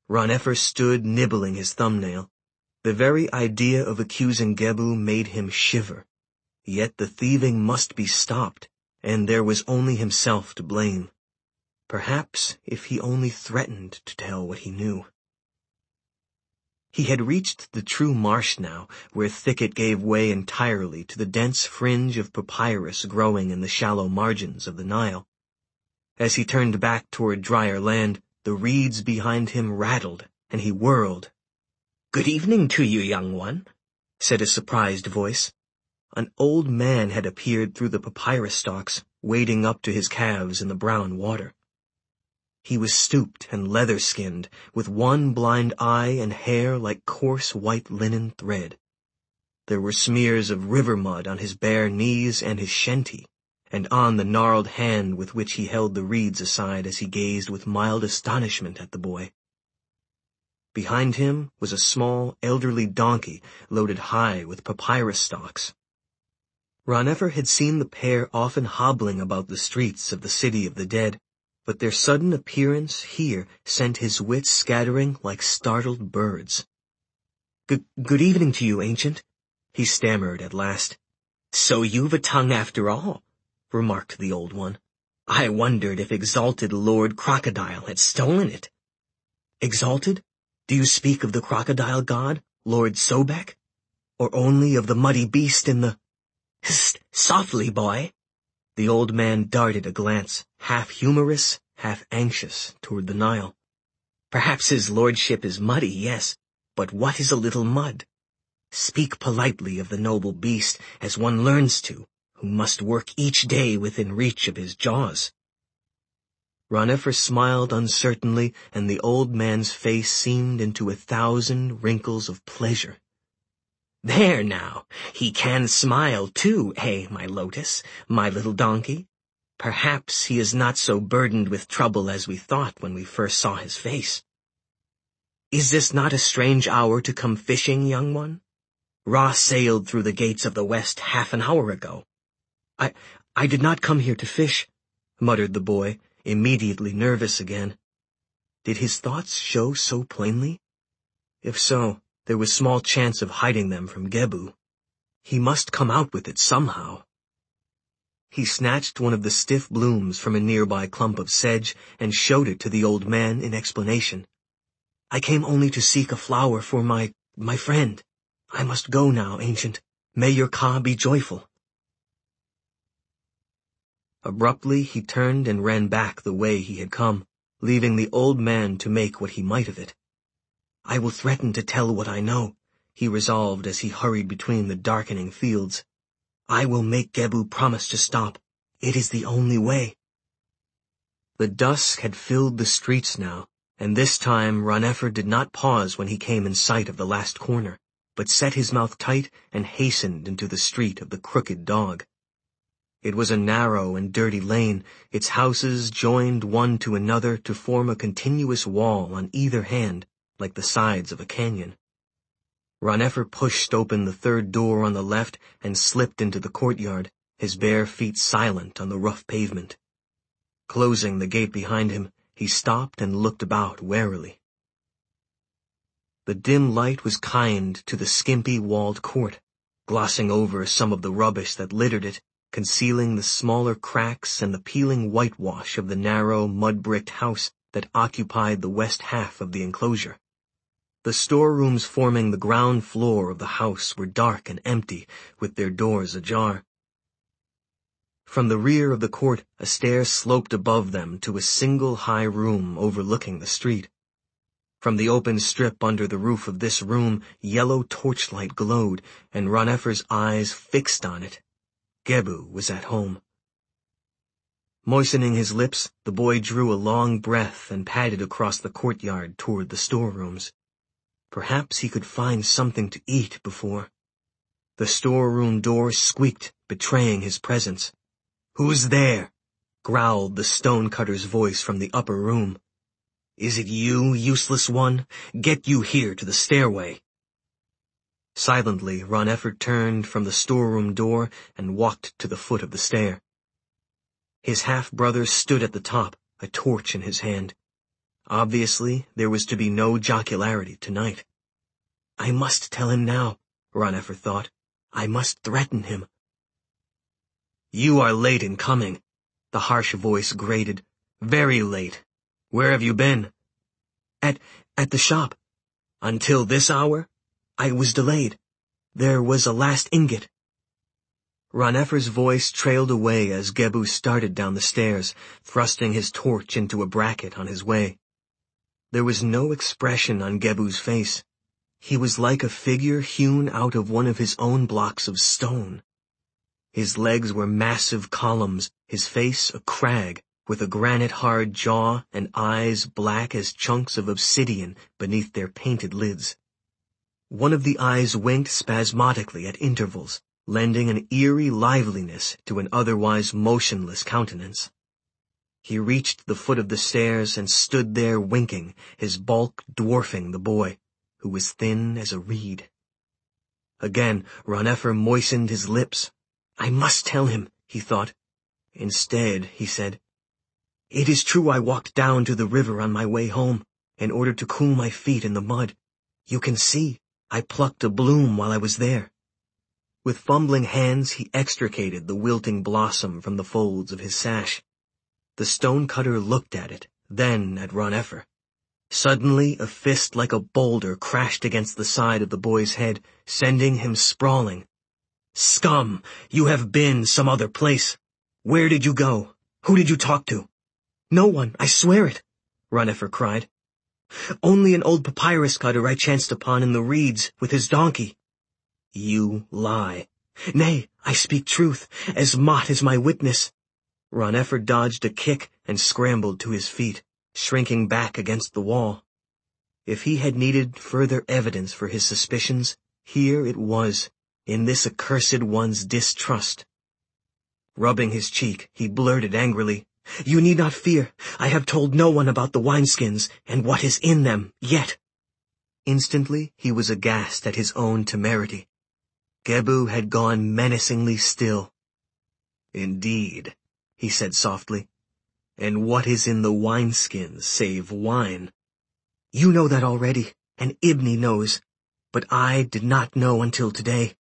Ron-Effer stood nibbling his thumbnail. The very idea of accusing Gebu made him shiver. Yet the thieving must be stopped, and there was only himself to blame. Perhaps if he only threatened to tell what he knew. He had reached the true marsh now, where thicket gave way entirely to the dense fringe of papyrus growing in the shallow margins of the Nile. As he turned back toward drier land, the reeds behind him rattled, and he whirled. "Good evening to you, young one," said a surprised voice. An old man had appeared through the papyrus stalks, wading up to his calves in the brown water. He was stooped and leather-skinned, with one blind eye and hair like coarse white linen thread. There were smears of river mud on his bare knees and his shenty, and on the gnarled hand with which he held the reeds aside as he gazed with mild astonishment at the boy. Behind him was a small, elderly donkey loaded high with papyrus stalks. Ron-Effer had seen the pair often hobbling about the streets of the city of the dead, but their sudden appearance here sent his wits scattering like startled birds. Good, good evening to you, Ancient, he stammered at last. So you've a tongue after all, remarked the old one. I wondered if exalted Lord Crocodile had stolen it. Exalted? Do you speak of the crocodile god, Lord Sobek? Or only of the muddy beast in the— Hist, softly, boy. The old man darted a glance, half humorous, half anxious, toward the Nile. Perhaps his lordship is muddy, yes, but what is a little mud? Speak politely of the noble beast, as one learns to, who must work each day within reach of his jaws. Ron-Effer smiled uncertainly, and the old man's face seemed into a thousand wrinkles of pleasure. There now, he can smile too, eh, my lotus, my little donkey? Perhaps he is not so burdened with trouble as we thought when we first saw his face. Is this not a strange hour to come fishing, young one? Ra sailed through the gates of the west half an hour ago. I, I did not come here to fish, muttered the boy, immediately nervous again. Did his thoughts show so plainly? If so, there was small chance of hiding them from Gebu. He must come out with it somehow. He snatched one of the stiff blooms from a nearby clump of sedge and showed it to the old man in explanation. I came only to seek a flower for my, my friend. I must go now, Ancient. May your Ka be joyful. Abruptly he turned and ran back the way he had come, leaving the old man to make what he might of it. I will threaten to tell what I know, he resolved as he hurried between the darkening fields. I will make Gebu promise to stop. It is the only way. The dusk had filled the streets now, and this time Ron-Effer did not pause when he came in sight of the last corner, but set his mouth tight and hastened into the street of the Crooked Dog. It was a narrow and dirty lane, its houses joined one to another to form a continuous wall on either hand, like the sides of a canyon. Ron-Effer pushed open the third door on the left and slipped into the courtyard, his bare feet silent on the rough pavement. Closing the gate behind him, he stopped and looked about warily. The dim light was kind to the skimpy walled court, glossing over some of the rubbish that littered it, concealing the smaller cracks and the peeling whitewash of the narrow, mud-bricked house that occupied the west half of the enclosure. The storerooms forming the ground floor of the house were dark and empty, with their doors ajar. From the rear of the court, a stair sloped above them to a single high room overlooking the street. From the open strip under the roof of this room, yellow torchlight glowed, and Ron-Effer's eyes fixed on it. Gebu was at home. Moistening his lips, the boy drew a long breath and padded across the courtyard toward the storerooms. Perhaps he could find something to eat before. The storeroom door squeaked, betraying his presence. "Who's there?" growled the stonecutter's voice from the upper room. "Is it you, useless one? Get you here to the stairway." Silently, Ron-Effer turned from the storeroom door and walked to the foot of the stair. His half-brother stood at the top, a torch in his hand. Obviously, there was to be no jocularity tonight. I must tell him now, Ron-Effer thought. I must threaten him. You are late in coming, the harsh voice grated. Very late. Where have you been? At, at the shop. Until this hour? I was delayed. There was a last ingot. Ron-Effer's voice trailed away as Gebu started down the stairs, thrusting his torch into a bracket on his way. There was no expression on Gebu's face. He was like a figure hewn out of one of his own blocks of stone. His legs were massive columns, his face a crag, with a granite-hard jaw and eyes black as chunks of obsidian beneath their painted lids. One of the eyes winked spasmodically at intervals, lending an eerie liveliness to an otherwise motionless countenance. He reached the foot of the stairs and stood there winking, his bulk dwarfing the boy, who was thin as a reed. Again, Ron-Effer moistened his lips. I must tell him, he thought. Instead, he said, It is true I walked down to the river on my way home, in order to cool my feet in the mud. You can see, I plucked a bloom while I was there. With fumbling hands, he extricated the wilting blossom from the folds of his sash. The stonecutter looked at it, then at Ron-Effer. Suddenly, a fist like a boulder crashed against the side of the boy's head, sending him sprawling. Scum! You have been some other place. Where did you go? Who did you talk to? No one, I swear it, Ron-Effer cried. Only an old papyrus cutter I chanced upon in the reeds with his donkey. You lie. Nay, I speak truth, as Mott is my witness. Ron-Effer dodged a kick and scrambled to his feet, shrinking back against the wall. If he had needed further evidence for his suspicions, here it was, in this accursed one's distrust. Rubbing his cheek, he blurted angrily, You need not fear. I have told no one about the wineskins and what is in them, yet. Instantly, he was aghast at his own temerity. Gebu had gone menacingly still. Indeed, he said softly. And what is in the wineskins save wine? You know that already, and Ibni knows, but I did not know until today.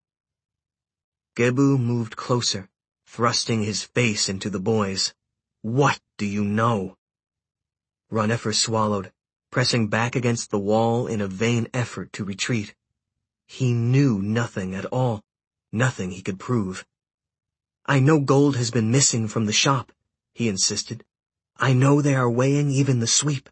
Gebu moved closer, thrusting his face into the boy's. What do you know? Ron-Effer swallowed, pressing back against the wall in a vain effort to retreat. He knew nothing at all, nothing he could prove. I know gold has been missing from the shop, he insisted. I know they are weighing even the sweep.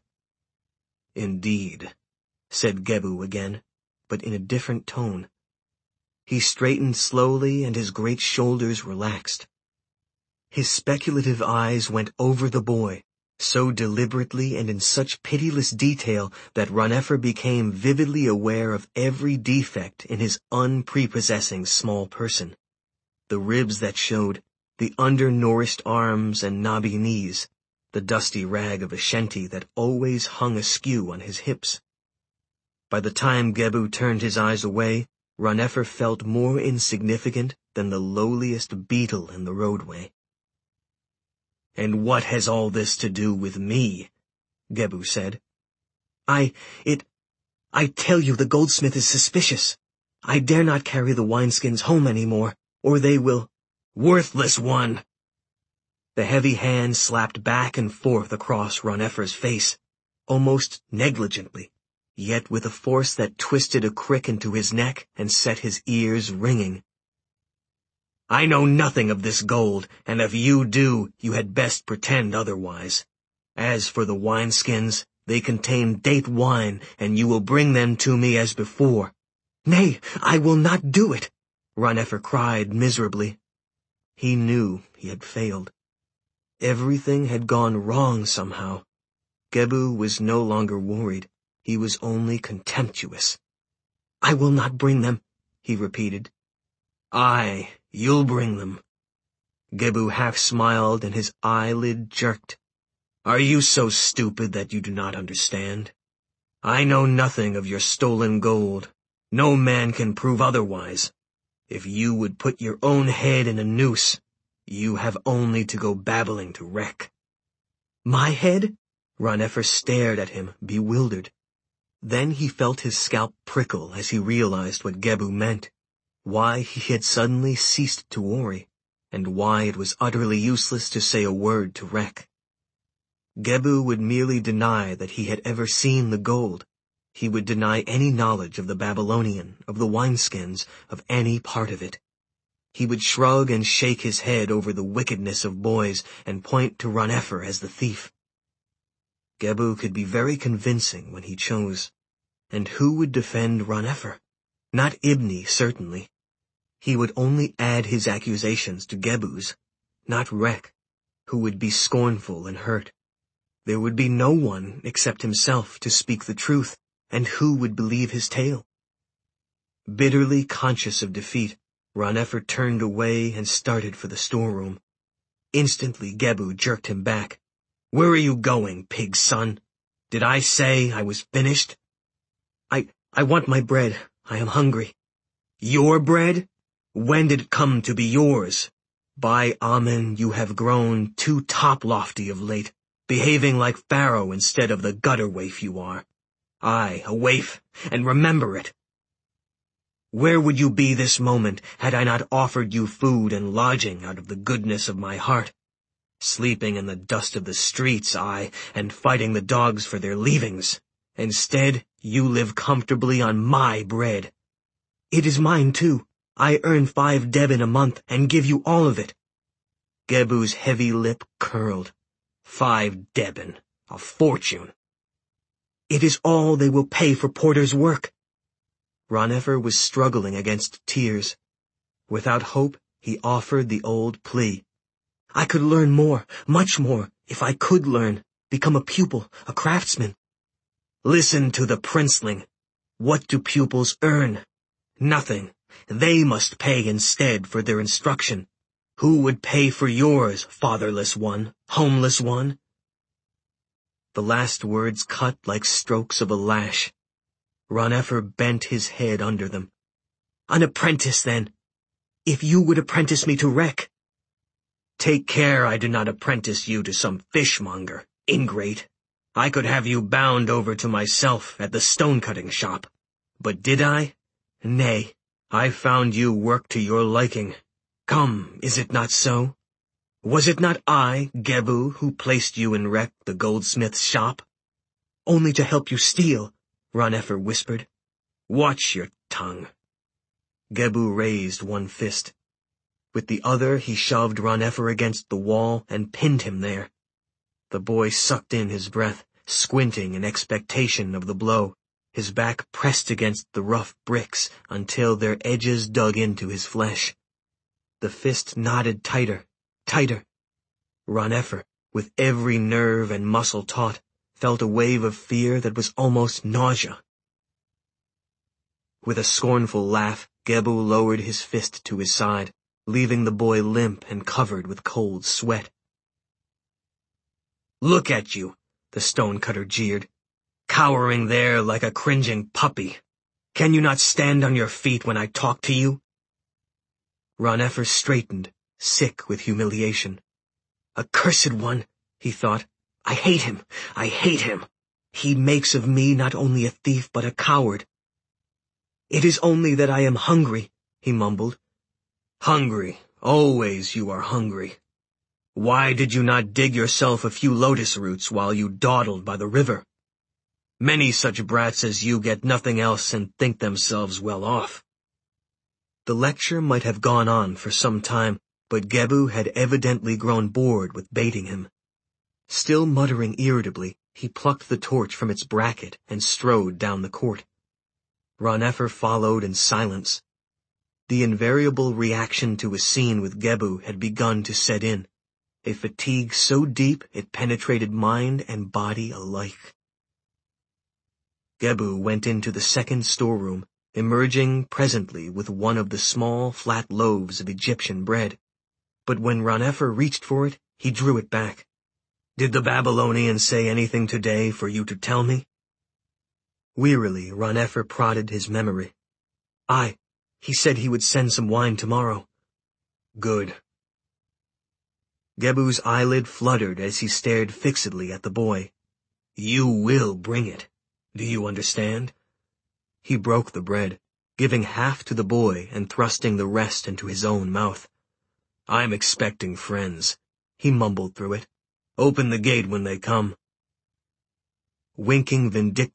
Indeed, said Gebu again, but in a different tone. He straightened slowly and his great shoulders relaxed. His speculative eyes went over the boy, so deliberately and in such pitiless detail that Ron-Effer became vividly aware of every defect in his unprepossessing small person. The ribs that showed, the undernourished arms and knobby knees, the dusty rag of a shenty that always hung askew on his hips. By the time Gebu turned his eyes away, Ron-Effer felt more insignificant than the lowliest beetle in the roadway. And what has all this to do with me? Gebu said. I, it, I tell you the goldsmith is suspicious. I dare not carry the wineskins home any more, or they will— Worthless one! The heavy hand slapped back and forth across Ron-Effer's face, almost negligently, yet with a force that twisted a crick into his neck and set his ears ringing. I know nothing of this gold, and if you do, you had best pretend otherwise. As for the wineskins, they contain date wine, and you will bring them to me as before. Nay, I will not do it, Ron-Effer cried miserably. He knew he had failed. Everything had gone wrong somehow. Gebu was no longer worried. He was only contemptuous. I will not bring them, he repeated. Aye, you'll bring them. Gebu half smiled and his eyelid jerked. Are you so stupid that you do not understand? I know nothing of your stolen gold. No man can prove otherwise. If you would put your own head in a noose, you have only to go babbling to wreck. My head? Ron-Effer stared at him, bewildered. Then he felt his scalp prickle as he realized what Gebu meant, why he had suddenly ceased to worry, and why it was utterly useless to say a word to Rek. Gebu would merely deny that he had ever seen the gold. He would deny any knowledge of the Babylonian, of the wineskins, of any part of it. He would shrug and shake his head over the wickedness of boys and point to Ron-Effer as the thief. Gebu could be very convincing when he chose. And who would defend Ron-Effer? Not Ibni, certainly. He would only add his accusations to Gebu's, not Rek, who would be scornful and hurt. There would be no one except himself to speak the truth, and who would believe his tale? Bitterly conscious of defeat, Ron-Effer turned away and started for the storeroom. Instantly Gebu jerked him back. "Where are you going, pig's son? Did I say I was finished?" I, I want my bread. I am hungry." "Your bread? When did it come to be yours? By Amen, you have grown too top-lofty of late, behaving like Pharaoh instead of the gutter waif you are. Aye, a waif, and remember it. Where would you be this moment had I not offered you food and lodging out of the goodness of my heart? Sleeping in the dust of the streets, aye, and fighting the dogs for their leavings. Instead, you live comfortably on my bread." "It is mine, too. I earn five debin a month and give you all of it." Gebu's heavy lip curled. Five debin. A fortune. "It is all they will pay for Porter's work." Ron-Effer was struggling against tears. Without hope, he offered the old plea. "I could learn more, much more, if I could learn, become a pupil, a craftsman." "Listen to the princeling. What do pupils earn? Nothing. They must pay instead for their instruction. Who would pay for yours, fatherless one, homeless one?" The last words cut like strokes of a lash. Ron-Effer bent his head under them. "An apprentice, then. If you would apprentice me to Rek." "Take care I do not apprentice you to some fishmonger, ingrate. I could have you bound over to myself at the stone-cutting shop. But did I? Nay, I found you work to your liking. Come, is it not so? Was it not I, Gebu, who placed you in Rek the goldsmith's shop?" "Only to help you steal," Ron-Effer whispered. "Watch your tongue." Gebu raised one fist. With the other he shoved Ron-Effer against the wall and pinned him there. The boy sucked in his breath, squinting in expectation of the blow, his back pressed against the rough bricks until their edges dug into his flesh. The fist knotted tighter, tighter. Ron-Effer, with every nerve and muscle taut, felt a wave of fear that was almost nausea. With a scornful laugh, Gebu lowered his fist to his side, leaving the boy limp and covered with cold sweat. "Look at you," the stonecutter jeered, "cowering there like a cringing puppy. Can you not stand on your feet when I talk to you?" Ron-Effer straightened, sick with humiliation. "Accursed one," he thought. "I hate him. I hate him. He makes of me not only a thief but a coward." "It is only that I am hungry," he mumbled. "Hungry. Always you are hungry. Why did you not dig yourself a few lotus roots while you dawdled by the river? Many such brats as you get nothing else and think themselves well off." The lecture might have gone on for some time, but Gebu had evidently grown bored with baiting him. Still muttering irritably, he plucked the torch from its bracket and strode down the court. Ron-Effer followed in silence. The invariable reaction to a scene with Gebu had begun to set in, a fatigue so deep it penetrated mind and body alike. Gebu went into the second storeroom, emerging presently with one of the small, flat loaves of Egyptian bread. But when Ron-Effer reached for it, he drew it back. "Did the Babylonian say anything today for you to tell me?" Wearily, Ron-Effer prodded his memory. "Aye, he said he would send some wine tomorrow." "Good." Gebu's eyelid fluttered as he stared fixedly at the boy. You will bring it. Do you understand? He broke the bread, giving half to the boy and thrusting the rest into his own mouth. I'm expecting friends, he mumbled through it. Open the gate when they come. Winking vindictively,